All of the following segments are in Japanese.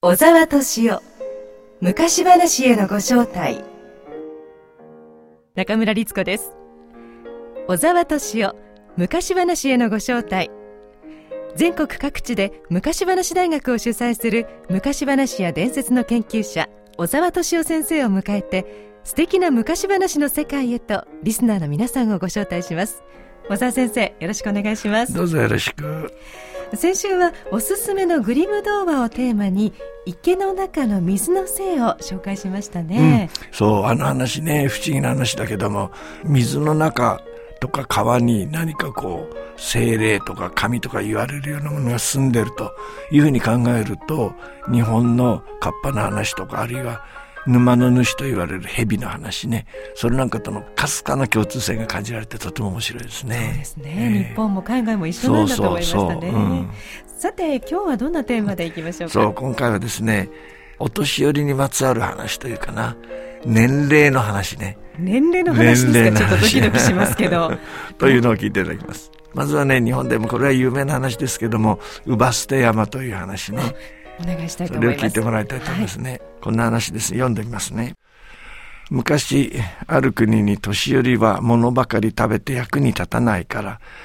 小沢敏夫昔話へのご招待。 中村律子です。小沢敏夫昔話へのご招待。全国各地で昔話大学を主催する昔話や伝説の研究者小沢敏夫先生を迎えて、素敵な昔話の世界へとリスナーの皆さんをご招待します。小沢先生、よろしくお願いします。 どうぞよろしく。 先週はおすすめのグリム童話をテーマに、池の中の水の精を紹介しましたね。 そう、あの話ね、不思議な話だけども、水の中とか川に何かこう精霊とか神とか言われるようなものが住んでるというふうに考えると、日本の河童の話とか、あるいは沼の主と言われる蛇の話ね、それなんかとのかすかな共通性が感じられて、とても面白いですね。 そうですね、日本も海外も一緒なんだと思いましたね。さて、今日はどんなテーマでいきましょうか。 そう、今回はですね、お年寄りにまつわる話というかな、年齢の話ね。 年齢の話ですか。ちょっとドキドキしますけどというのを聞いていただきます。まずはね、日本でもこれは有名な話ですけども、姥捨て山という話ね、 お願いしたいと思います。 それを聞いてもらいたいと思いますね。こんな話です。読んでみますね。昔ある国に、年寄りは物ばかり食べて役に立たないから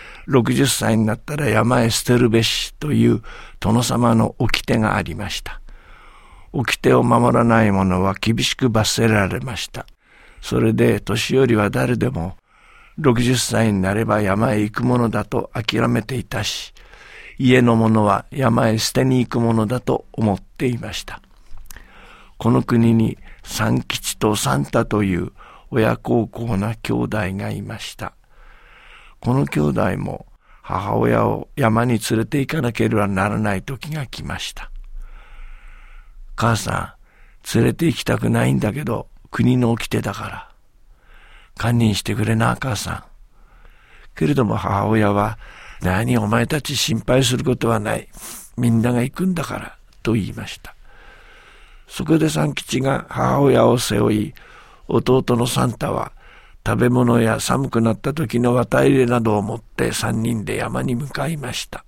、60歳になったら山へ捨てるべしという殿様の掟がありました。掟を守らない者は厳しく罰せられました。それで年寄りは誰でも60歳になれば山へ行くものだと諦めていたし、家の者は山へ捨てに行くものだと思っていました。この国に三吉と三太という親孝行な兄弟がいました。この兄弟も母親を山に連れて行かなければならない時が来ました。母さん、連れて行きたくないんだけど、国の掟だから。堪忍してくれな、母さん。けれども母親は、何、お前たち心配することはない。みんなが行くんだから、と言いました。そこで三吉が母親を背負い、弟の三太は、食べ物や寒くなった時の綿入れなどを持って三人で山に向かいました。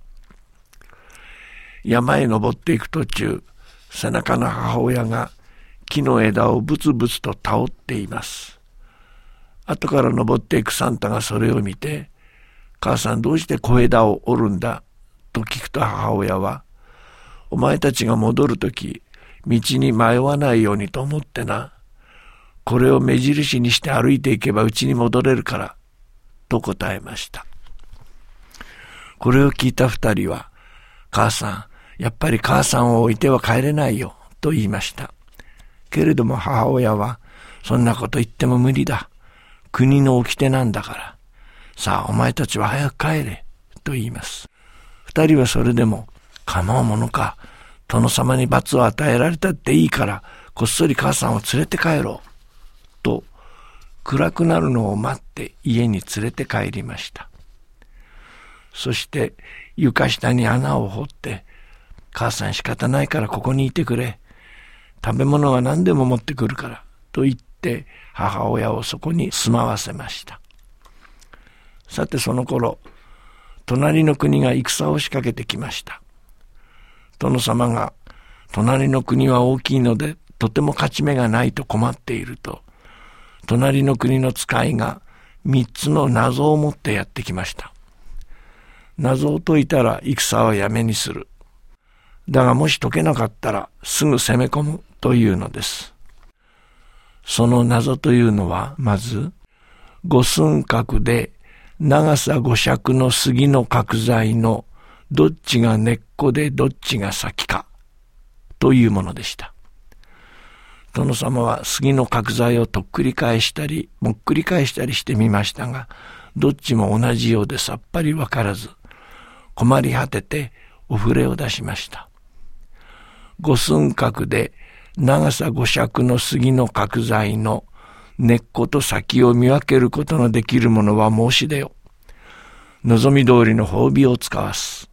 山へ登っていく途中、背中の母親が木の枝をブツブツと倒っています。後から登っていくサンタがそれを見て、母さん、どうして小枝を折るんだと聞くと、母親は、お前たちが戻るとき、道に迷わないようにと思ってな。これを目印にして歩いていけば家に戻れるから、と答えました。これを聞いた二人は、母さん、やっぱり母さんを置いては帰れないよ、と言いました。けれども母親は、そんなこと言っても無理だ。国の掟なんだから。さあ、お前たちは早く帰れ、と言います。二人はそれでも、構うものか。殿様に罰を与えられたっていいから、こっそり母さんを連れて帰ろう。と、暗くなるのを待って家に連れて帰りました。そして、床下に穴を掘って、母さん、仕方ないからここにいてくれ。食べ物は何でも持ってくるから、と言って母親をそこに住まわせました。さてその頃、隣の国が戦を仕掛けてきました。殿様が、隣の国は大きいのでとても勝ち目がないと困っていると、隣の国の使いが3つの謎を持ってやってきました。謎を解いたら戦はやめにする。だがもし解けなかったらすぐ攻め込むというのです。その謎というのは、まず、五寸角で長さ5尺の杉の角材のどっちが根っこでどっちが先かというものでした。殿様は杉の角材をとっくり返したりもっくり返したりしてみましたが、どっちも同じようでさっぱりわからず、困り果ててお触れを出しました。五寸角で長さ5尺の杉の角材の根っこと先を見分けることのできるものは申し出よ。望み通りの褒美を使わす。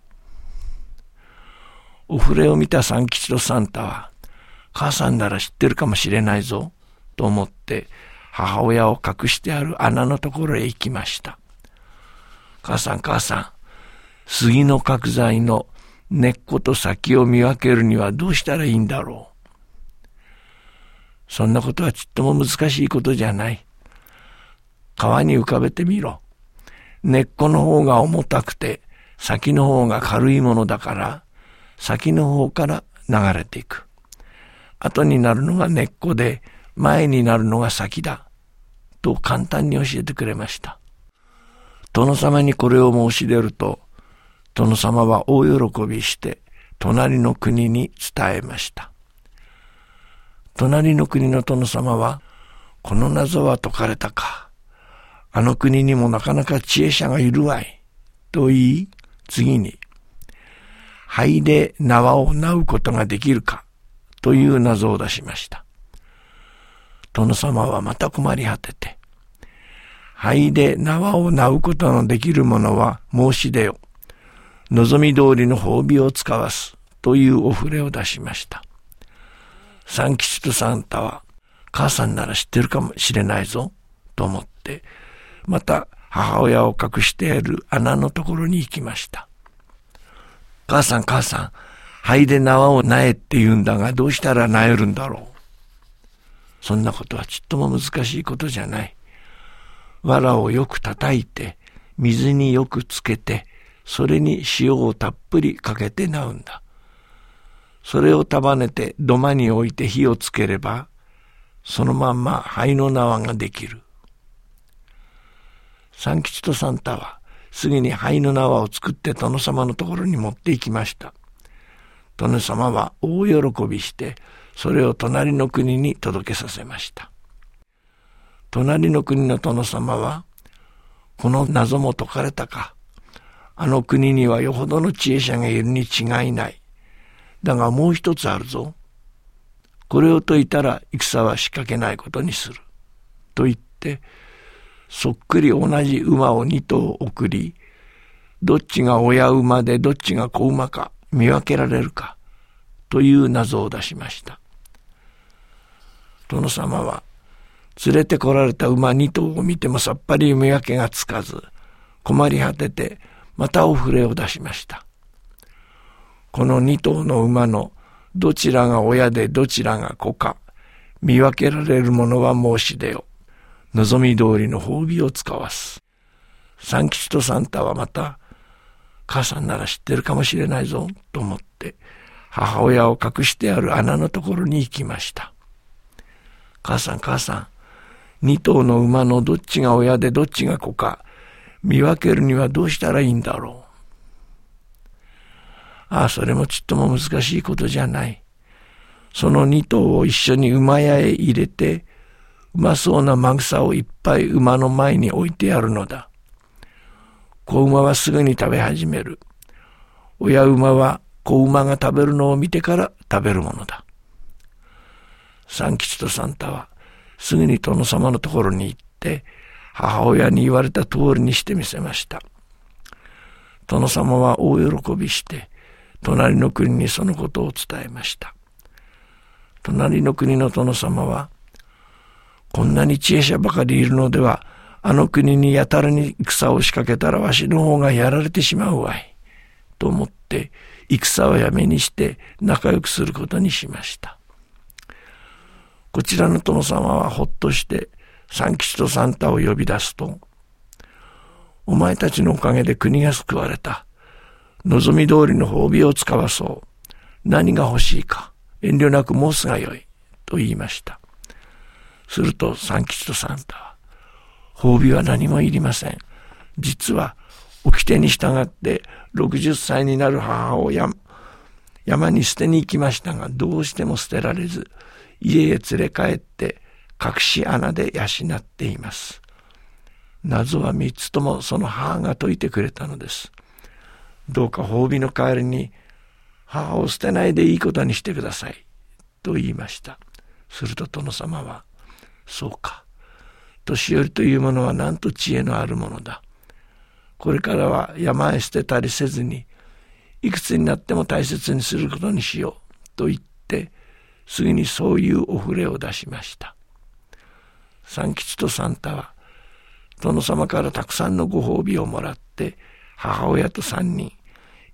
お触れを見た三吉と三太は、母さんなら知ってるかもしれないぞ、と思って母親を隠してある穴のところへ行きました。母さん、母さん、杉の角材の根っこと先を見分けるにはどうしたらいいんだろう。そんなことはちっとも難しいことじゃない。川に浮かべてみろ。根っこの方が重たくて先の方が軽いものだから、先の方から流れていく。後になるのが根っこで、前になるのが先だ。と簡単に教えてくれました。殿様にこれを申し出ると、殿様は大喜びして隣の国に伝えました。隣の国の殿様は、この謎は解かれたか。あの国にもなかなか知恵者がいるわい。と言い、次に、灰で縄を縫うことができるか。という謎を出しました。殿様はまた困り果てて、灰で縄を縫うことのできるものは申し出よ。望み通りの褒美を使わす。というお触れを出しました。三吉とサンタは、母さんなら知ってるかもしれないぞ、と思って、また母親を隠している穴のところに行きました。母さん、灰で縄を苗って言うんだが、どうしたら苗えるんだろう。そんなことはちっとも難しいことじゃない。藁をよく叩いて、水によくつけて、それに塩をたっぷりかけて苗うんだ。それを束ねて土間に置いて火をつければ、そのまんま灰の縄ができる。三吉とサンタはすぐに灰の縄を作って殿様のところに持って行きました。殿様は大喜びして、それを隣の国に届けさせました。隣の国の殿様は、この謎も解かれたか。あの国にはよほどの知恵者がいるに違いない。だがもう一つあるぞ。これを解いたら戦は仕掛けないことにする。と言って、そっくり同じ馬を2頭送り、どっちが親馬でどっちが子馬か見分けられるか、という謎を出しました。殿様は、連れてこられた馬2頭を見てもさっぱり見分けがつかず、困り果ててまたお触れを出しました。この2頭の馬のどちらが親でどちらが子か見分けられるものは申し出よ。望み通りの褒美を使わす。三吉とサンタはまた、母さんなら知ってるかもしれないぞと思って母親を隠してある穴のところに行きました。母さん、2頭の馬のどっちが親でどっちが子か見分けるにはどうしたらいいんだろう。それもちっとも難しいことじゃない。その2頭を一緒に馬屋へ入れて、うまそうなまぐさをいっぱい馬の前に置いてやるのだ。子馬はすぐに食べ始める。親馬は子馬が食べるのを見てから食べるものだ。三吉とサンタはすぐに殿様のところに行って、母親に言われた通りにしてみせました。殿様は大喜びして、隣の国にそのことを伝えました。隣の国の殿様は、こんなに知恵者ばかりいるのでは、あの国にやたらに戦を仕掛けたらわしの方がやられてしまうわい。と思って、戦をやめにして仲良くすることにしました。こちらの殿様はほっとして、三吉とサンタを呼び出すと、お前たちのおかげで国が救われた。望み通りの褒美を使わそう。何が欲しいか遠慮なく申すがよい。と言いました。すると三吉とサンタは、褒美は何もいりません。実は掟に従って60歳になる母を山に捨てに行きましたが、どうしても捨てられず、家へ連れ帰って隠し穴で養っています。謎は3つともその母が解いてくれたのです。どうか褒美の代わりに母を捨てないでいいことにしてください。と言いました。すると殿様は、そうか。年寄りというものはなんと知恵のあるものだ。これからは山へ捨てたりせずに、いくつになっても大切にすることにしよう。と言って、すぐにそういうお触れを出しました。三吉とサンタは、殿様からたくさんのご褒美をもらって、母親と3人、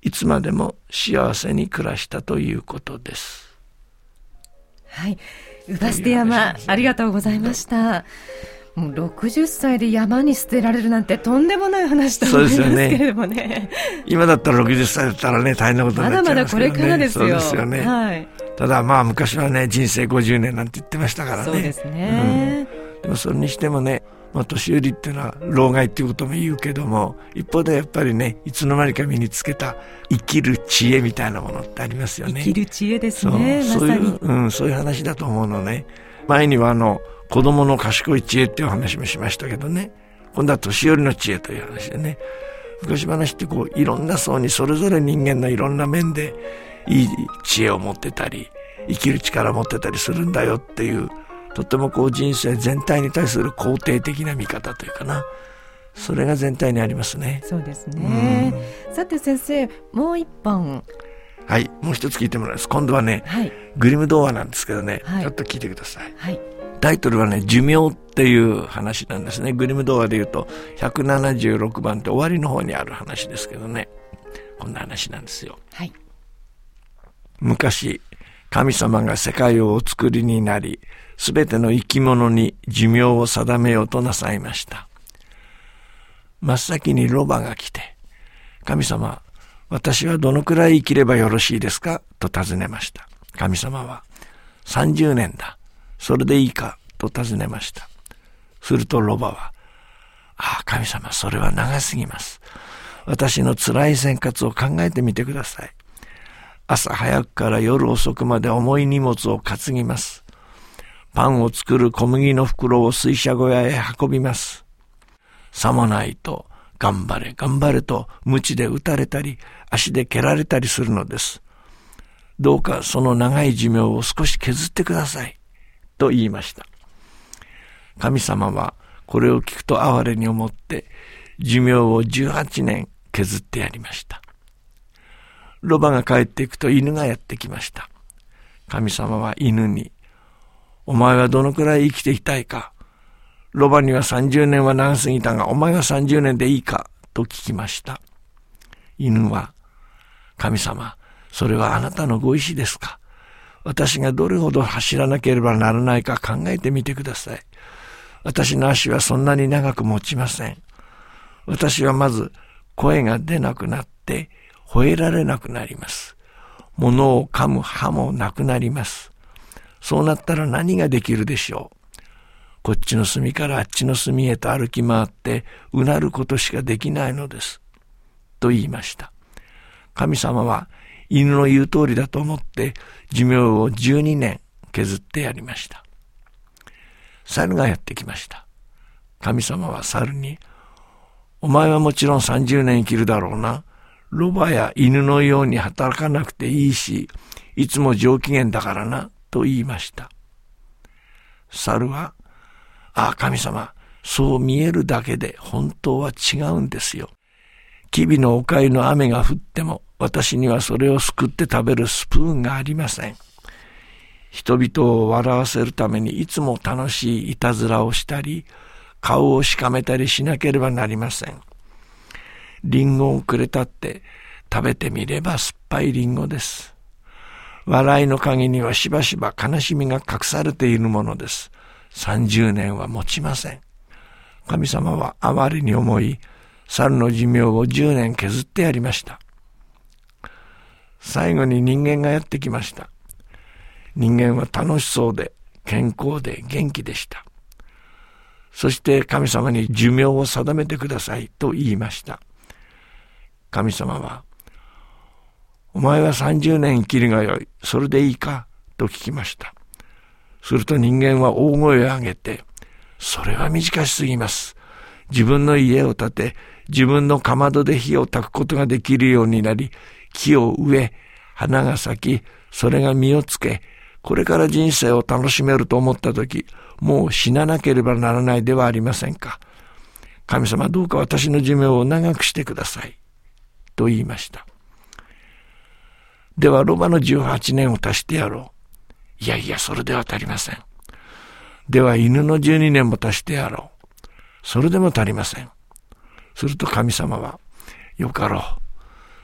いつまでも幸せに暮らしたということです。 はい、姥捨山、ありがとうございました。もう60歳で山に捨てられるなんてとんでもない話と思いますけれどもね。 今だったら60歳だったらね、大変なことになっちゃいますけどね。 まだまだこれからですよ。 そうですよね。 はい、 ただまあ昔はね、人生50年なんて言ってましたからね。 そうですね。 でもそれにしてもね、年寄りっていうのは老害っていうことも言うけども、一方でやっぱりね、いつの間にか身につけた生きる知恵みたいなものってありますよね。 生きる知恵ですね。 そういう話だと思うのね。前には子供の賢い知恵っていう話もしましたけどね、今度は年寄りの知恵という話でね、昔話っていろんな層にそれぞれ人間のいろんな面でいい知恵を持ってたり、生きる力を持ってたりするんだよっていう、とても人生全体に対する肯定的な見方というかな、それが全体にありますね。 そうですね。さて先生、もう一本。 はい、もう一つ聞いてもらいます。今度はね、はい、グリム童話なんですけどね、ちょっと聞いてください。はい、タイトルはね、寿命っていう話なんですね。グリム童話でいうと176番って終わりの方にある話ですけどね、こんな話なんですよ。はい、昔神様が世界をお作りになり、すべての生き物に寿命を定めようとなさいました。真っ先にロバが来て、神様、私はどのくらい生きればよろしいですかと尋ねました。神様は、30年だ。それでいいかと尋ねました。するとロバは、神様、それは長すぎます。私の辛い生活を考えてみてください。朝早くから夜遅くまで重い荷物を担ぎます。パンを作る小麦の袋を水車小屋へ運びます。さもないと、頑張れ頑張れと鞭で打たれたり、足で蹴られたりするのです。どうかその長い寿命を少し削ってください。と言いました。神様はこれを聞くと哀れに思って、寿命を18年削ってやりました。ロバが帰っていくと犬がやってきました。神様は犬に、お前はどのくらい生きていたいか。ロバには30年は長すぎたが、お前は30年でいいかと聞きました。犬は、神様、それはあなたのご意志ですか。私がどれほど走らなければならないか考えてみてください。私の足はそんなに長く持ちません。私はまず声が出なくなって吠えられなくなります。物を噛む歯もなくなります。そうなったら何ができるでしょう。こっちの隅からあっちの隅へと歩き回ってうなることしかできないのです。と言いました。神様は犬の言う通りだと思って寿命を12年削ってやりました。猿がやってきました。神様は猿に、お前はもちろん30年生きるだろうな。ロバや犬のように働かなくていいし、いつも上機嫌だからな。と言いました。猿は、神様、そう見えるだけで本当は違うんですよ。吉備の丘の雨が降っても、私にはそれをすくって食べるスプーンがありません。人々を笑わせるためにいつも楽しいいたずらをしたり、顔をしかめたりしなければなりません。リンゴをくれたって食べてみれば酸っぱいリンゴです。笑いの陰にはしばしば悲しみが隠されているものです。30年は持ちません。神様は哀れに思い、猿の寿命を10年削ってやりました。最後に人間がやってきました。人間は楽しそうで健康で元気でした。そして神様に寿命を定めてくださいと言いました。神様は、お前は30年生きるがよい、それでいいかと聞きました。すると人間は大声を上げて、それは短しすぎます。自分の家を建て、自分のかまどで火を焚くことができるようになり、木を植え、花が咲き、それが実をつけ、これから人生を楽しめると思ったとき、もう死ななければならないではありませんか。神様、どうか私の寿命を長くしてください。と言いました。ではロバの18年を足してやろう。いやいや、それでは足りません。では犬の12年も足してやろう。それでも足りません。すると神様は、よかろう。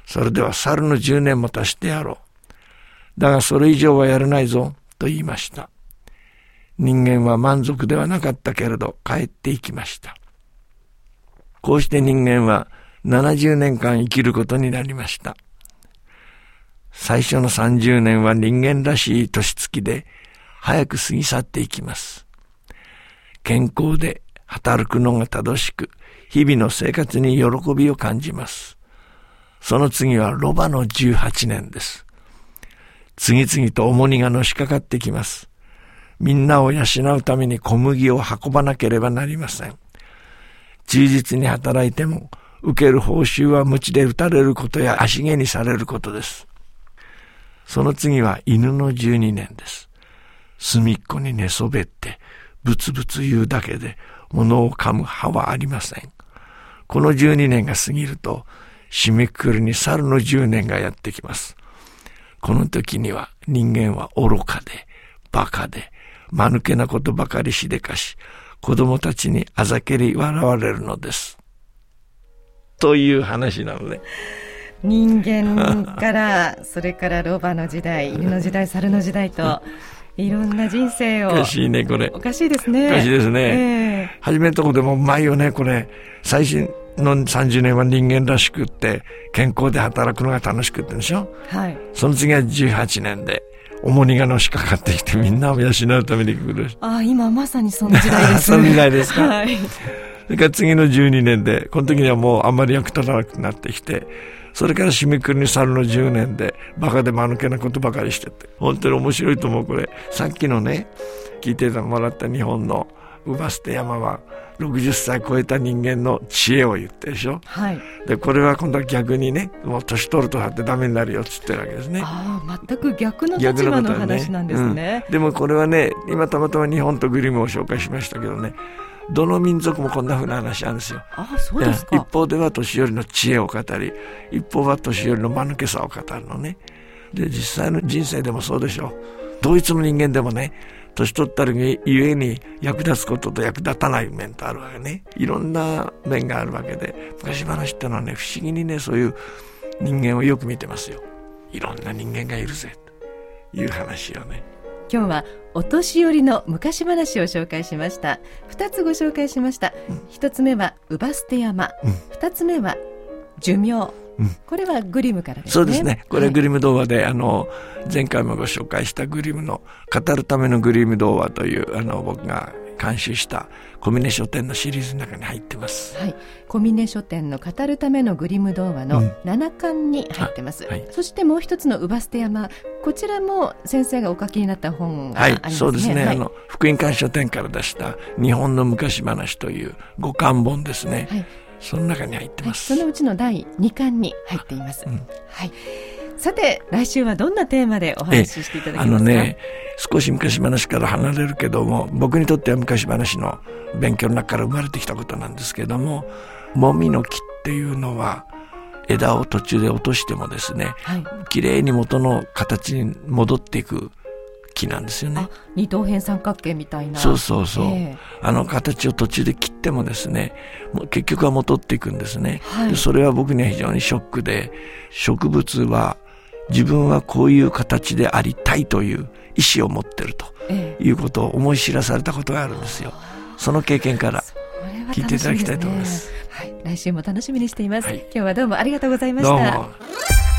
それでは猿の10年も足してやろう。だがそれ以上はやらないぞと言いました。人間は満足ではなかったけれど帰っていきました。こうして人間は70年間生きることになりました。最初の30年は人間らしい年月で早く過ぎ去っていきます。健康で働くのが正しく、日々の生活に喜びを感じます。その次はロバの18年です。次々と重荷がのしかかってきます。みんなを養うために小麦を運ばなければなりません。忠実に働いても受ける報酬は鞭で打たれることや足毛にされることです。その次は犬の12年です。隅っこに寝そべってブツブツ言うだけで物を噛む歯はありません。この12年が過ぎると締めくくりに猿の10年がやってきます。この時には人間は愚かでバカで間抜けなことばかりしでかし、子供たちにあざけり笑われるのです。という話なのね。 人間からそれからロバの時代、犬の時代、猿の時代といろんな人生を。 おかしいねこれ。 おかしいですね。 おかしいですね。初めのとこでもうまいよねこれ。最新の30年は人間らしくって健康で働くのが楽しくってでしょ。 はい。 その次は18年で重荷がのしかかってきてみんなを養うために来る。 ああ、今まさにその時代です。 その時代ですか。 はい。 それから次の12年でこの時にはもうあんまり役立たなくなってきて、それから締めくくりに猿の10年でバカで間抜けなことばかりしてて、本当に面白いと思うこれ。さっきのね聞いてもらった日本のウバステ山は60歳超えた人間の知恵を言ってるでしょ。 はい。 でこれは今度は逆にね、もう年取るとはってダメになるよっつってるわけですね。 ああ、全く逆の立場の話なんですね。 でもこれはね、今たまたま日本とグリムを紹介しましたけどね、どの民族もこんな風な話あるんですよ。 ああ、そうですか。 一方では年寄りの知恵を語り、一方は年寄りの間抜けさを語るのね。で実際の人生でもそうでしょう。同一の人間でもね、年取ったらゆえに役立つことと役立たない面とあるわけね。いろんな面があるわけで、昔話ってのはね、不思議にね、そういう人間をよく見てますよ。いろんな人間がいるぜという話をね。 今日はお年寄りの昔話を紹介しました。2つご紹介しました。1つ目はウバステ山、2つ目は寿命。これはグリムからですね。 そうですね。これはグリム童話で、前回もご紹介したグリムの語るためのグリム童話という僕が監修した小峰書店のシリーズの中に入ってます。 はい。小峰書店の語るためのグリム童話の7巻に入ってます。はい。そしてもう一つのウバステ山、こちらも先生がお書きになった本がありますね。はい、そうですね。はい、 福音館書店から出した日本の昔話という5巻本ですね。はい。その中に入ってます。 はい、そのうちの第2巻に入っています。はい。さて来週はどんなテーマでお話ししていただけますか。 少し昔話から離れるけども、僕にとっては昔話の勉強の中から生まれてきたことなんですけども、もみの木っていうのは枝を途中で落としてもですね、きれいに元の形に戻っていく木なんですよね。 二等辺三角形みたいな。 そうそうそう。形を途中で切ってもですね、もう結局は戻っていくんですね。でそれは僕には非常にショックで、植物は自分はこういう形でありたいという意思を持ってるということを思い知らされたことがあるんですよ。その経験から聞いていただきたいと思います。 はい、来週も楽しみにしています。今日はどうもありがとうございました。 どうも。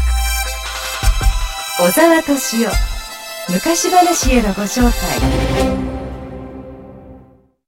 小沢敏夫、昔話へのご招待。